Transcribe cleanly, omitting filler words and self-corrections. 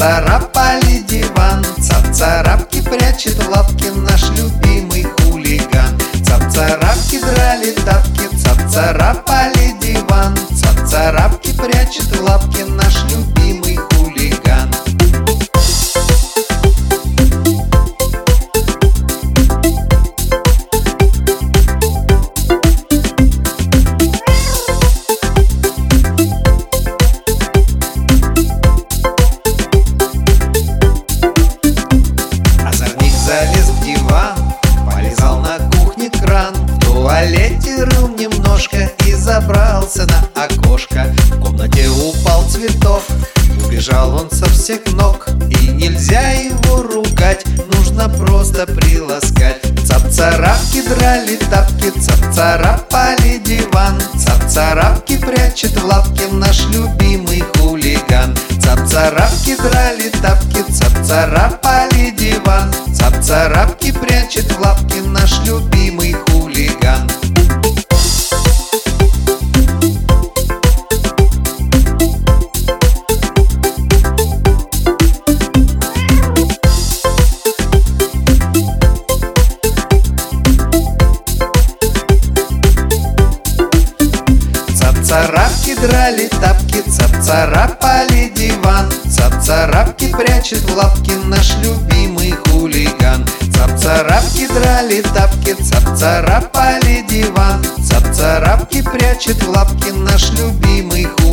Цап-царапали диван, цап-царапки прячет в лапки наш любимый хулиган. Цап-царапки драли тапки, цап-царапали диван, цап-царапки прячет в лапки наш любимый хулиган. Залез в диван, полезал на кухне кран, в туалете рыл немножко и забрался на окошко. В комнате упал цветок, убежал он со всех ног, и нельзя его ругать, нужно просто приласкать. Цап-царапки драли тапки, цап-царапали диван, цап-царапки прячет в лапки наш любимый хулиган. Цап-царапки драли тапки, цап-царапали диван, цап-царапки прячет в лапки наш любимый хулиган. Цап-царапки драли тапки, цап-царапали диван, цап-царапки прячет в лапки наш любимый хулиган. Цап-царапки драли тапки, цап-царапали диван, цап-царапки прячет в лапки наш любимый хулиган.